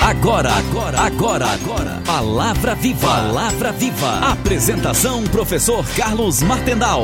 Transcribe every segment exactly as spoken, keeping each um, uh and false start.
Agora, agora, agora, agora. Palavra Viva. Palavra Viva. Apresentação, professor Carlos Martendal.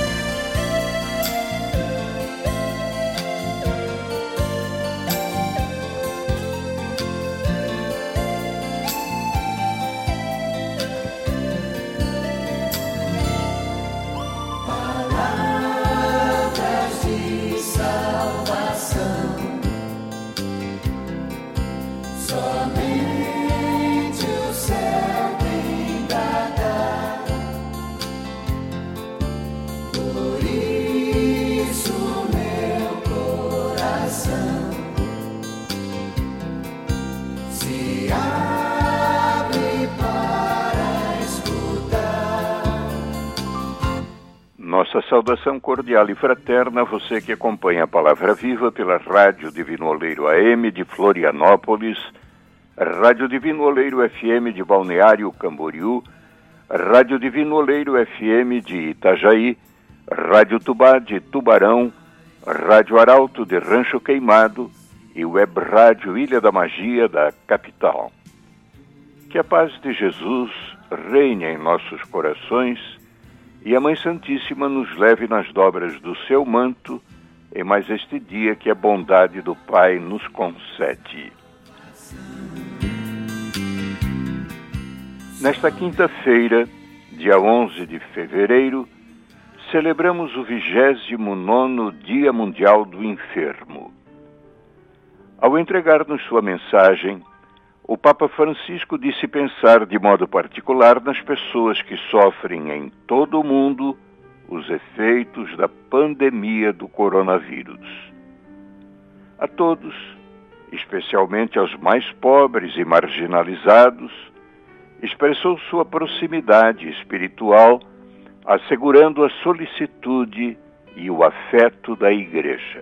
Nossa saudação cordial e fraterna a você que acompanha a Palavra Viva pela Rádio Divino Oleiro A M de Florianópolis, Rádio Divino Oleiro F M de Balneário Camboriú, Rádio Divino Oleiro F M de Itajaí, Rádio Tubá de Tubarão, Rádio Arauto de Rancho Queimado e Web Rádio Ilha da Magia da capital. Que a paz de Jesus reine em nossos corações e a Mãe Santíssima nos leve nas dobras do seu manto em mais este dia que a bondade do Pai nos concede. Nesta quinta-feira, dia onze de fevereiro, celebramos o vigésimo nono Dia Mundial do Enfermo. Ao entregar-nos sua mensagem, o Papa Francisco disse pensar de modo particular nas pessoas que sofrem em todo o mundo os efeitos da pandemia do coronavírus. A todos, especialmente aos mais pobres e marginalizados, expressou sua proximidade espiritual, assegurando a solicitude e o afeto da Igreja.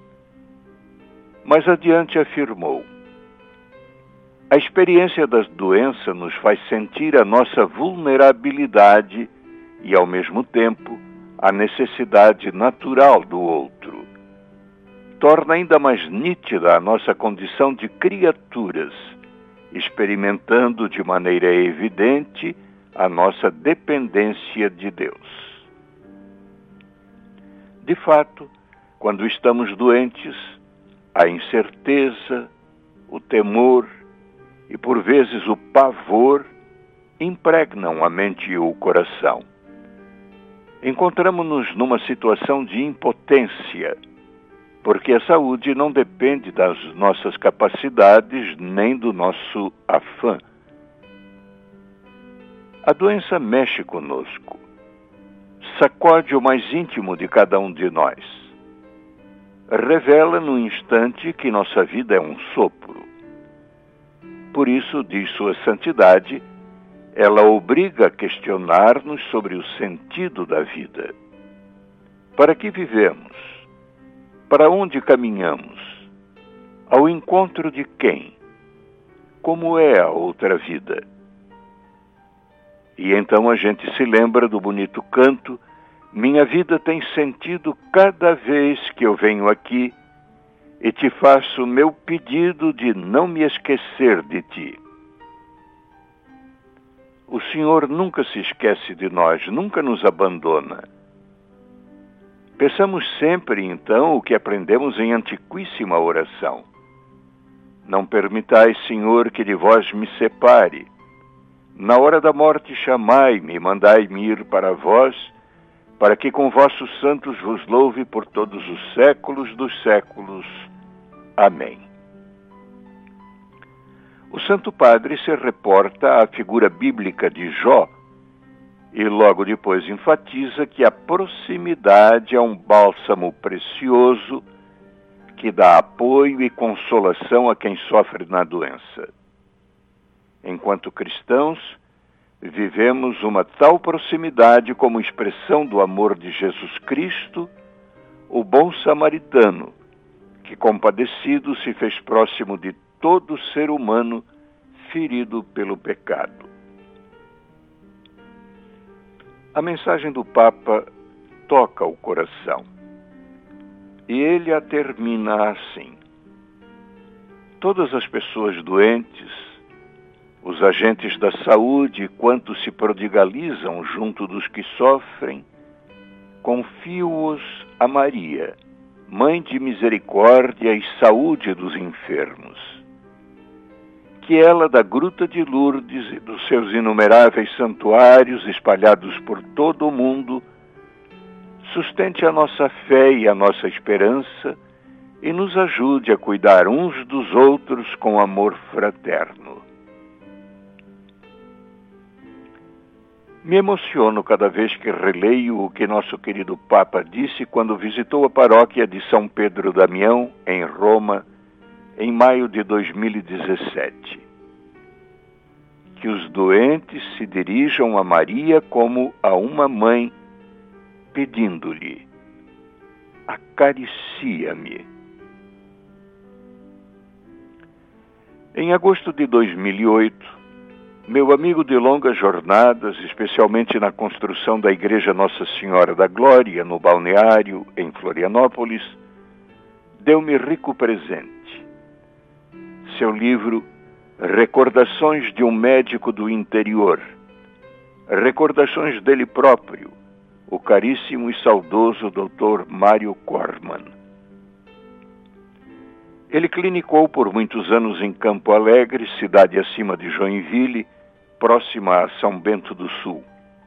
Mais adiante afirmou: a experiência da doença nos faz sentir a nossa vulnerabilidade e, ao mesmo tempo, a necessidade natural do outro. Torna ainda mais nítida a nossa condição de criaturas, experimentando de maneira evidente a nossa dependência de Deus. De fato, quando estamos doentes, a incerteza, o temor e, por vezes, o pavor impregnam a mente e o coração. Encontramos-nos numa situação de impotência, porque a saúde não depende das nossas capacidades nem do nosso afã. A doença mexe conosco, sacode o mais íntimo de cada um de nós, revela no instante que nossa vida é um sopro. Por isso, diz sua santidade, ela obriga a questionar-nos sobre o sentido da vida. Para que vivemos? Para onde caminhamos? Ao encontro de quem? Como é a outra vida? E então a gente se lembra do bonito canto: minha vida tem sentido cada vez que eu venho aqui e te faço o meu pedido de não me esquecer de ti. O Senhor nunca se esquece de nós, nunca nos abandona. Peçamos sempre, então, o que aprendemos em antiquíssima oração. Não permitais, Senhor, que de vós me separe. Na hora da morte chamai-me e mandai-me ir para vós, para que com vossos santos vos louve por todos os séculos dos séculos. Amém. O Santo Padre se reporta à figura bíblica de Jó e logo depois enfatiza que a proximidade é um bálsamo precioso que dá apoio e consolação a quem sofre na doença. Enquanto cristãos, vivemos uma tal proximidade como expressão do amor de Jesus Cristo, o bom samaritano, que compadecido se fez próximo de todo ser humano ferido pelo pecado. A mensagem do Papa toca o coração. E ele a termina assim: todas as pessoas doentes, os agentes da saúde, quanto se prodigalizam junto dos que sofrem, confio-os a Maria, Mãe de misericórdia e saúde dos enfermos. Que ela, da Gruta de Lourdes e dos seus inumeráveis santuários espalhados por todo o mundo, sustente a nossa fé e a nossa esperança e nos ajude a cuidar uns dos outros com amor fraterno. Me emociono cada vez que releio o que nosso querido Papa disse quando visitou a paróquia de São Pedro Damião, em Roma, em maio de dois mil e dezessete. Que os doentes se dirijam a Maria como a uma mãe, pedindo-lhe: acaricia-me. Em agosto de dois mil e oito, meu amigo de longas jornadas, especialmente na construção da Igreja Nossa Senhora da Glória, no Balneário, em Florianópolis, deu-me rico presente. Seu livro Recordações de um Médico do Interior, recordações dele próprio, o caríssimo e saudoso doutor Mário Corman. Ele clinicou por muitos anos em Campo Alegre, cidade acima de Joinville, próxima a São Bento do Sul.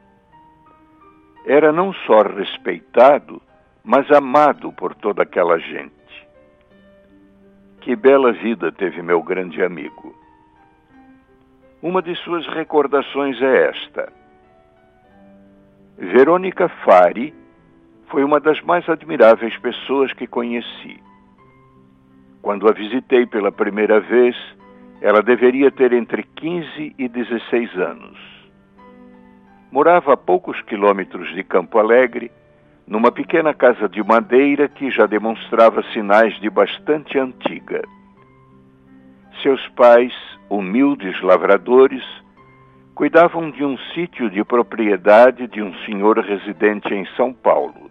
Era não só respeitado, mas amado por toda aquela gente. Que bela vida teve meu grande amigo. Uma de suas recordações é esta. Verônica Fari foi uma das mais admiráveis pessoas que conheci. Quando a visitei pela primeira vez, ela deveria ter entre quinze e dezesseis anos. Morava a poucos quilômetros de Campo Alegre, numa pequena casa de madeira que já demonstrava sinais de bastante antiga. Seus pais, humildes lavradores, cuidavam de um sítio de propriedade de um senhor residente em São Paulo.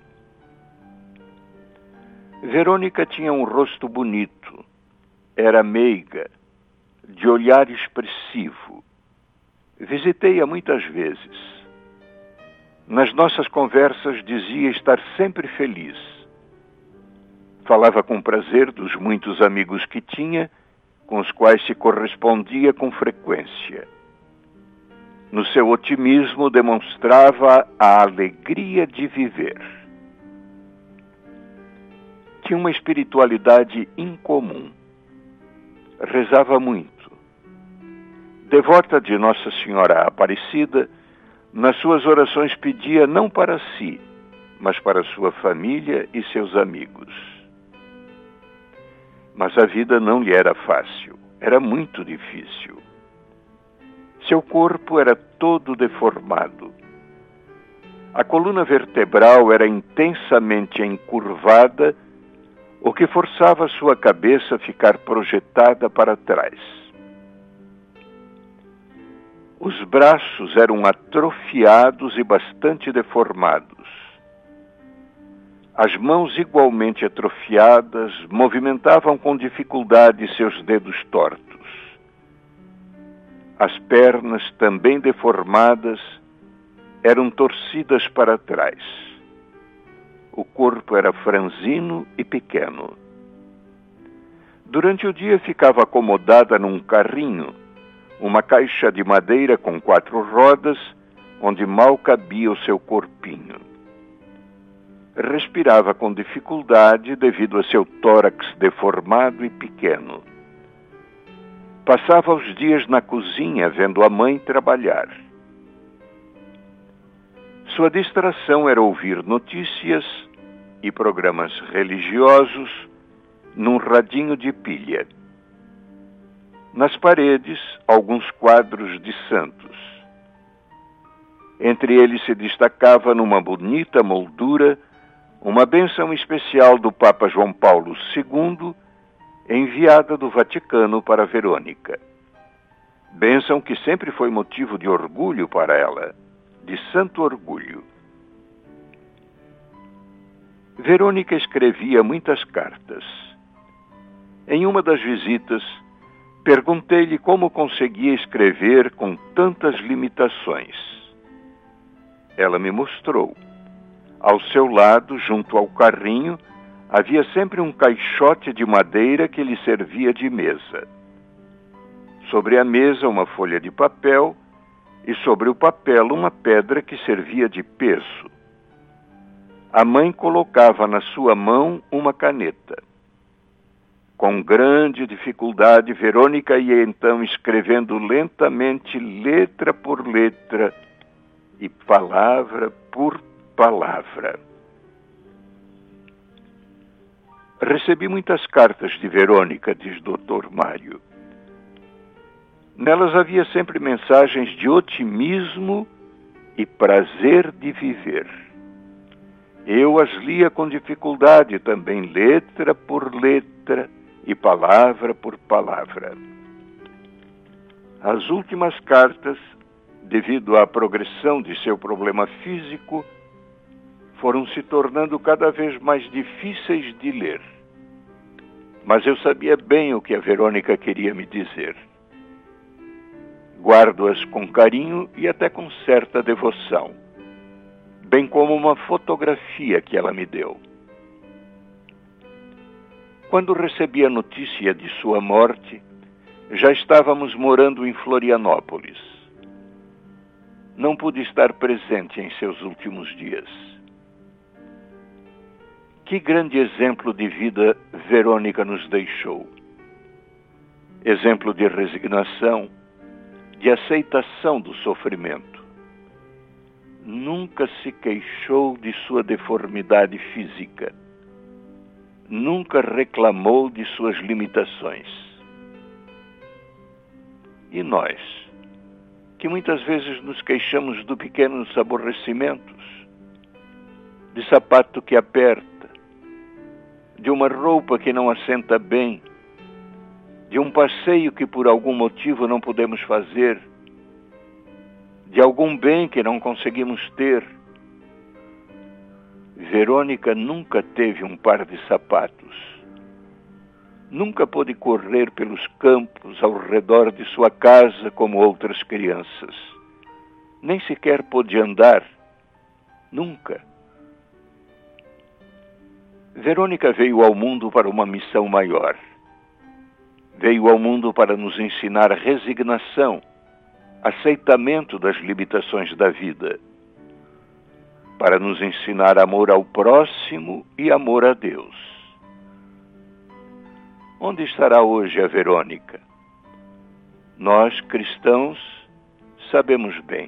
Verônica tinha um rosto bonito, era meiga, de olhar expressivo. Visitei-a muitas vezes. Nas nossas conversas dizia estar sempre feliz. Falava com prazer dos muitos amigos que tinha, com os quais se correspondia com frequência. No seu otimismo demonstrava a alegria de viver. Tinha uma espiritualidade incomum. Rezava muito. Devota de Nossa Senhora Aparecida, nas suas orações pedia não para si, mas para sua família e seus amigos. Mas a vida não lhe era fácil, era muito difícil. Seu corpo era todo deformado. A coluna vertebral era intensamente encurvada, o que forçava sua cabeça a ficar projetada para trás. Os braços eram atrofiados e bastante deformados. As mãos, igualmente atrofiadas, movimentavam com dificuldade seus dedos tortos. As pernas, também deformadas, eram torcidas para trás. O corpo era franzino e pequeno. Durante o dia ficava acomodada num carrinho, uma caixa de madeira com quatro rodas, onde mal cabia o seu corpinho. Respirava com dificuldade devido a seu tórax deformado e pequeno. Passava os dias na cozinha vendo a mãe trabalhar. Sua distração era ouvir notícias e programas religiosos num radinho de pilha. Nas paredes, alguns quadros de santos. Entre eles se destacava numa bonita moldura uma bênção especial do Papa João Paulo segundo, enviada do Vaticano para Verônica. Bênção que sempre foi motivo de orgulho para ela, de santo orgulho. Verônica escrevia muitas cartas. Em uma das visitas, Perguntei-lhe como conseguia escrever com tantas limitações. Ela me mostrou. Ao seu lado, junto ao carrinho, havia sempre um caixote de madeira que lhe servia de mesa. Sobre a mesa, uma folha de papel e sobre o papel uma pedra que servia de peso. A mãe colocava na sua mão uma caneta. Com grande dificuldade, Verônica ia então escrevendo lentamente, letra por letra e palavra por palavra. Recebi muitas cartas de Verônica, diz doutor Mário. Nelas havia sempre mensagens de otimismo e prazer de viver. Eu as lia com dificuldade também, letra por letra e palavra por palavra. As últimas cartas, devido à progressão de seu problema físico, foram se tornando cada vez mais difíceis de ler. Mas eu sabia bem o que a Verônica queria me dizer. Guardo-as com carinho e até com certa devoção, bem como uma fotografia que ela me deu. Quando recebi a notícia de sua morte, já estávamos morando em Florianópolis. Não pude estar presente em seus últimos dias. Que grande exemplo de vida Verônica nos deixou. Exemplo de resignação, de aceitação do sofrimento. Nunca se queixou de sua deformidade física. Nunca reclamou de suas limitações. E nós, que muitas vezes nos queixamos de pequenos aborrecimentos, de sapato que aperta, de uma roupa que não assenta bem, de um passeio que por algum motivo não podemos fazer, de algum bem que não conseguimos ter. Verônica nunca teve um par de sapatos. Nunca pôde correr pelos campos ao redor de sua casa como outras crianças. Nem sequer pôde andar. Nunca. Verônica veio ao mundo para uma missão maior. Veio ao mundo para nos ensinar resignação, aceitamento das limitações da vida, para nos ensinar amor ao próximo e amor a Deus. Onde estará hoje a Verônica? Nós, cristãos, sabemos bem.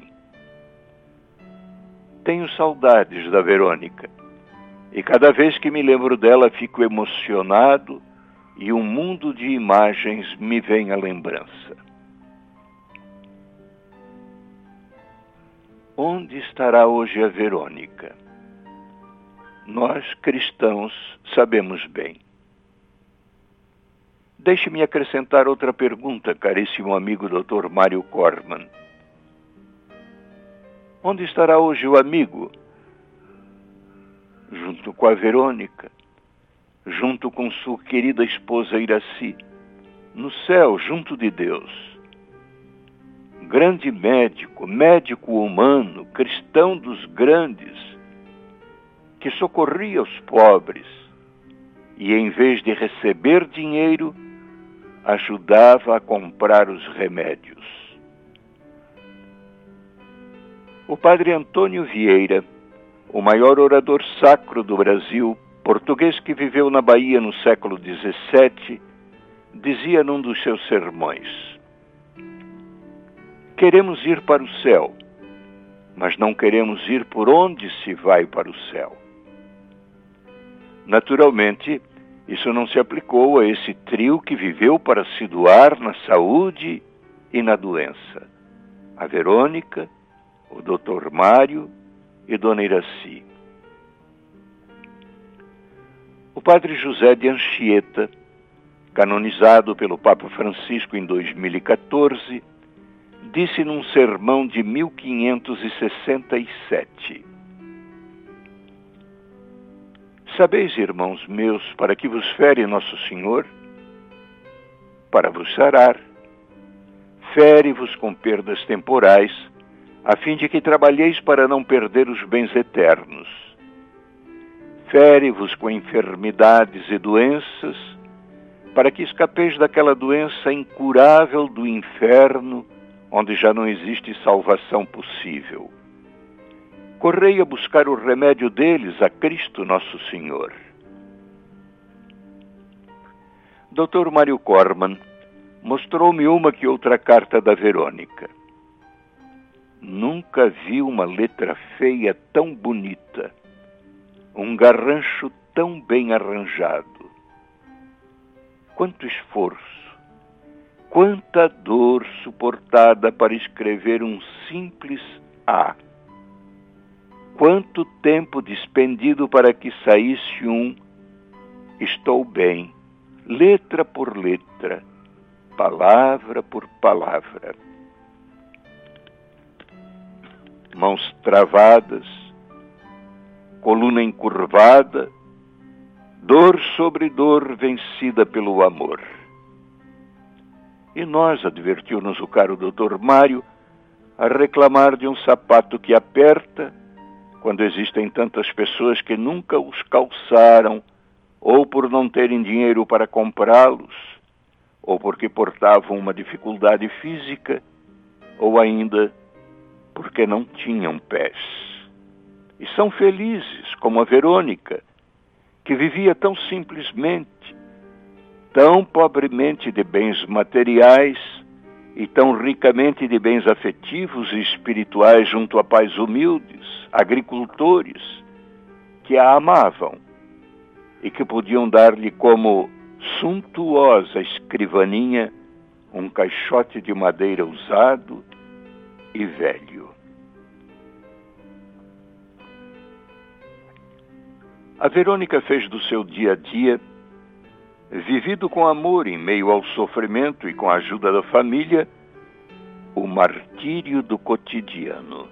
Tenho saudades da Verônica, e cada vez que me lembro dela fico emocionado e um mundo de imagens me vem à lembrança. Onde estará hoje a Verônica? Nós, cristãos, sabemos bem. Deixe-me acrescentar outra pergunta, caríssimo amigo doutor Mário Corman. Onde estará hoje o amigo? Junto com a Verônica, junto com sua querida esposa Iraci, no céu, junto de Deus. Grande médico, médico humano, cristão dos grandes, que socorria os pobres e, em vez de receber dinheiro, ajudava a comprar os remédios. O padre Antônio Vieira, o maior orador sacro do Brasil, português que viveu na Bahia no século dezessete, dizia num dos seus sermões: queremos ir para o céu, mas não queremos ir por onde se vai para o céu. Naturalmente, isso não se aplicou a esse trio que viveu para se doar na saúde e na doença: a Verônica, o doutor Mário e Dona Iraci. O padre José de Anchieta, canonizado pelo Papa Francisco em dois mil e quatorze, disse num sermão de mil quinhentos e sessenta e sete: sabeis, irmãos meus, para que vos fere Nosso Senhor? para vos sarar. Fere-vos com perdas temporais, a fim de que trabalheis para não perder os bens eternos. Fere-vos com enfermidades e doenças, para que escapeis daquela doença incurável do inferno, onde já não existe salvação possível. Correi a buscar o remédio deles a Cristo Nosso Senhor. doutor Mário Corman mostrou-me uma que outra carta da Verônica. Nunca vi uma letra feia tão bonita, um garrancho tão bem arranjado. Quanto esforço, quanta dor suportada para escrever um simples A. Quanto tempo despendido para que saísse um estou bem, letra por letra, palavra por palavra. Mãos travadas, coluna encurvada, dor sobre dor vencida pelo amor. E nós, advertiu-nos o caro doutor Mário, a reclamar de um sapato que aperta, quando existem tantas pessoas que nunca os calçaram, ou por não terem dinheiro para comprá-los, ou porque portavam uma dificuldade física, ou ainda porque não tinham pés. E são felizes, como a Verônica, que vivia tão simplesmente, tão pobremente de bens materiais e tão ricamente de bens afetivos e espirituais junto a pais humildes, agricultores, que a amavam e que podiam dar-lhe como suntuosa escrivaninha um caixote de madeira usado e velho. A Verônica fez do seu dia a dia, vivido com amor em meio ao sofrimento e com a ajuda da família, o martírio do cotidiano.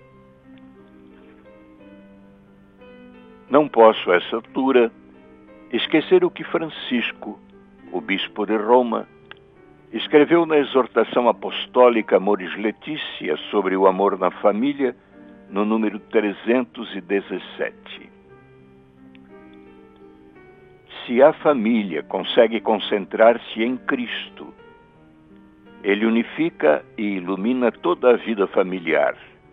Não posso, a essa altura, esquecer o que Francisco, o bispo de Roma, escreveu na exortação apostólica Amoris Laetitia sobre o amor na família, no número trezentos e dezessete. Se a família consegue concentrar-se em Cristo, Ele unifica e ilumina toda a vida familiar.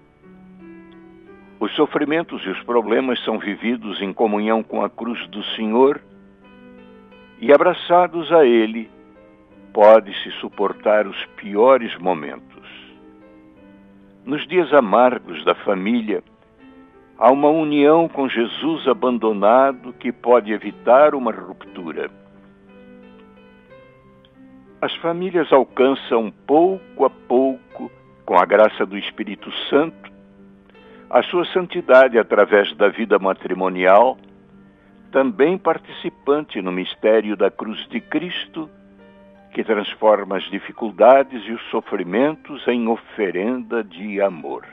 Os sofrimentos e os problemas são vividos em comunhão com a cruz do Senhor e, abraçados a Ele, pode-se suportar os piores momentos. Nos dias amargos da família, há uma união com Jesus abandonado que pode evitar uma ruptura. As famílias alcançam pouco a pouco, com a graça do Espírito Santo, a sua santidade através da vida matrimonial, também participante no mistério da cruz de Cristo, que transforma as dificuldades e os sofrimentos em oferenda de amor.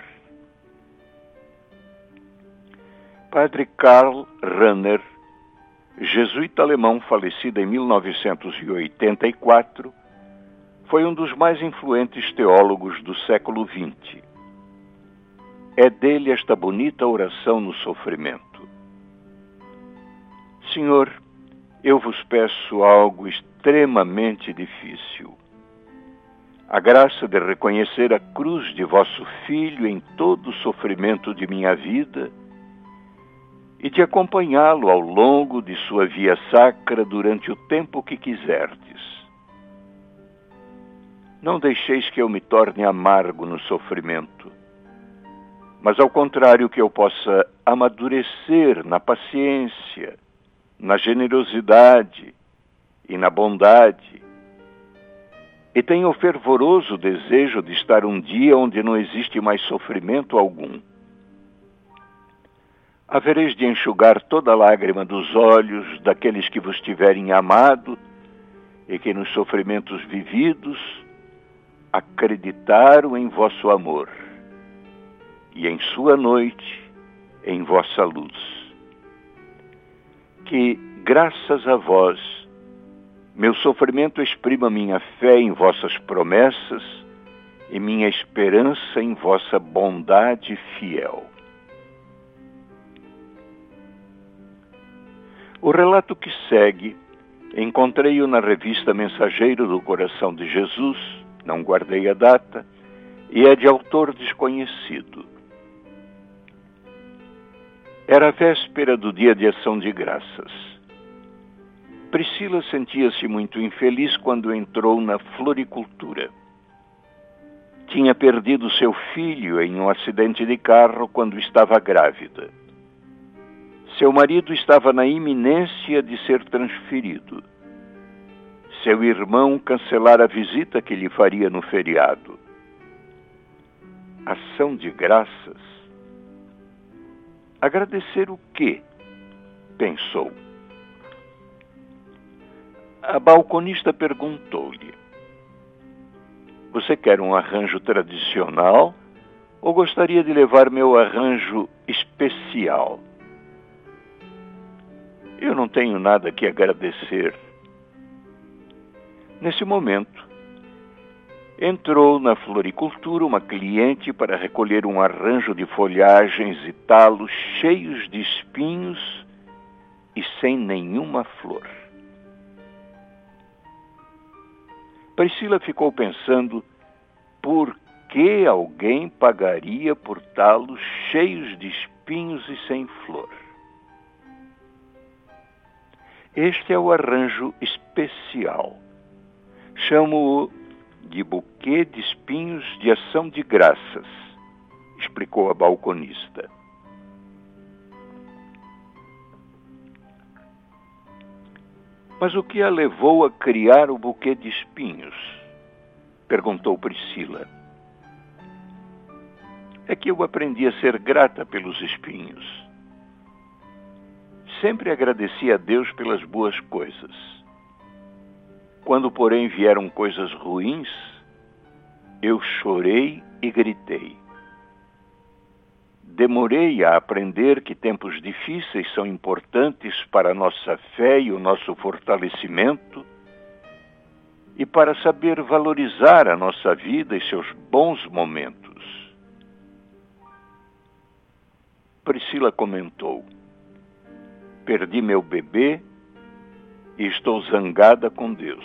Padre Karl Rahner, jesuíta alemão falecido em mil novecentos e oitenta e quatro, foi um dos mais influentes teólogos do século vinte. É dele esta bonita oração no sofrimento. Senhor, eu vos peço algo extremamente difícil. A graça de reconhecer a cruz de vosso Filho em todo o sofrimento de minha vida e de acompanhá-lo ao longo de sua via sacra durante o tempo que quiserdes. Não deixeis que eu me torne amargo no sofrimento, mas ao contrário que eu possa amadurecer na paciência, na generosidade e na bondade, e tenho o fervoroso desejo de estar um dia onde não existe mais sofrimento algum. Havereis de enxugar toda lágrima dos olhos daqueles que vos tiverem amado e que nos sofrimentos vividos acreditaram em vosso amor e em sua noite em vossa luz. Que, graças a vós, Meu sofrimento exprima minha fé em vossas promessas e minha esperança em vossa bondade fiel. O relato que segue, encontrei-o na revista Mensageiro do Coração de Jesus, não guardei a data, e é de autor desconhecido. Era a véspera do dia de Ação de Graças. Priscila sentia-se muito infeliz quando entrou na floricultura. Tinha perdido seu filho em um acidente de carro quando estava grávida. Seu marido estava na iminência de ser transferido. Seu irmão cancelara a visita que lhe faria no feriado. Ação de graças? Agradecer o quê? Pensou. A balconista perguntou-lhe: você quer um arranjo tradicional ou gostaria de levar meu arranjo especial? Eu não tenho nada que agradecer. Nesse momento, entrou na floricultura uma cliente para recolher um arranjo de folhagens e talos cheios de espinhos e sem nenhuma flor. Priscila ficou pensando por que alguém pagaria por talos cheios de espinhos e sem flor. Este é o arranjo especial. Chamo-o de buquê de espinhos de ação de graças, explicou a balconista. Mas o que a levou a criar o buquê de espinhos? Perguntou Priscila. É que eu aprendi a ser grata pelos espinhos. Sempre agradeci a Deus pelas boas coisas. Quando, porém, vieram coisas ruins, eu chorei e gritei. Demorei a aprender que tempos difíceis são importantes para a nossa fé e o nosso fortalecimento e para saber valorizar a nossa vida e seus bons momentos. Priscila comentou: perdi meu bebê e estou zangada com Deus.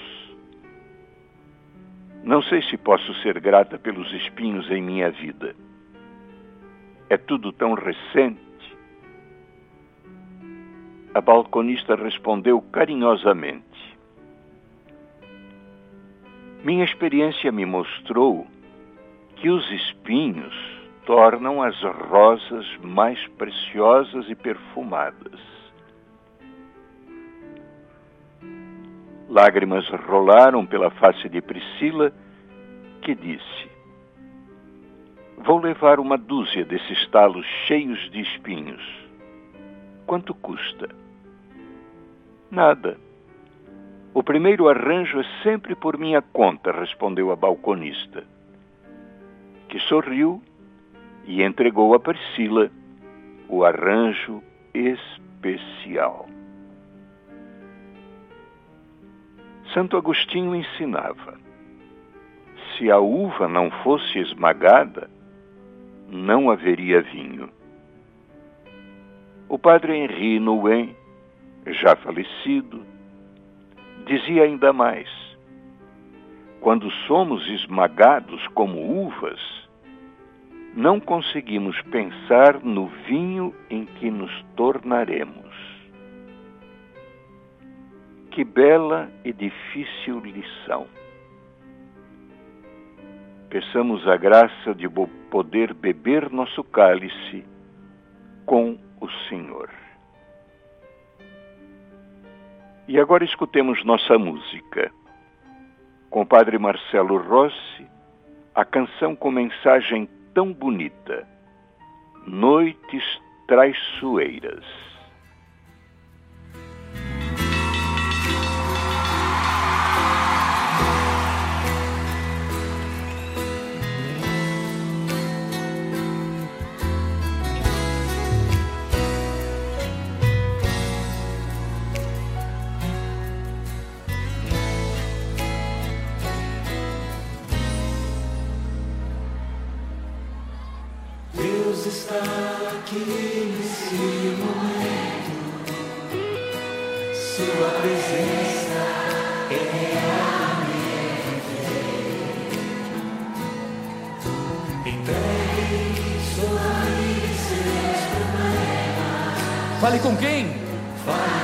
Não sei se posso ser grata pelos espinhos em minha vida. É tudo tão recente. A balconista respondeu carinhosamente: minha experiência me mostrou que os espinhos tornam as rosas mais preciosas e perfumadas. Lágrimas rolaram pela face de Priscila, que disse: vou levar uma dúzia desses talos cheios de espinhos. Quanto custa? Nada. O primeiro arranjo é sempre por minha conta, respondeu a balconista, que sorriu e entregou a Priscila o arranjo especial. Santo Agostinho ensinava: se a uva não fosse esmagada, não haveria vinho. O padre Henri Nouwen, já falecido, dizia ainda mais: quando somos esmagados como uvas, não conseguimos pensar no vinho em que nos tornaremos. Que bela e difícil lição. Peçamos a graça de poder beber nosso cálice com o Senhor. E agora escutemos nossa música. Com o padre Marcelo Rossi, a canção com mensagem tão bonita: Noites Traiçoeiras. Deus está aqui nesse momento. Sua presença é a minha fé. Entregue sua vida e seus problemas. Fale com quem? Fale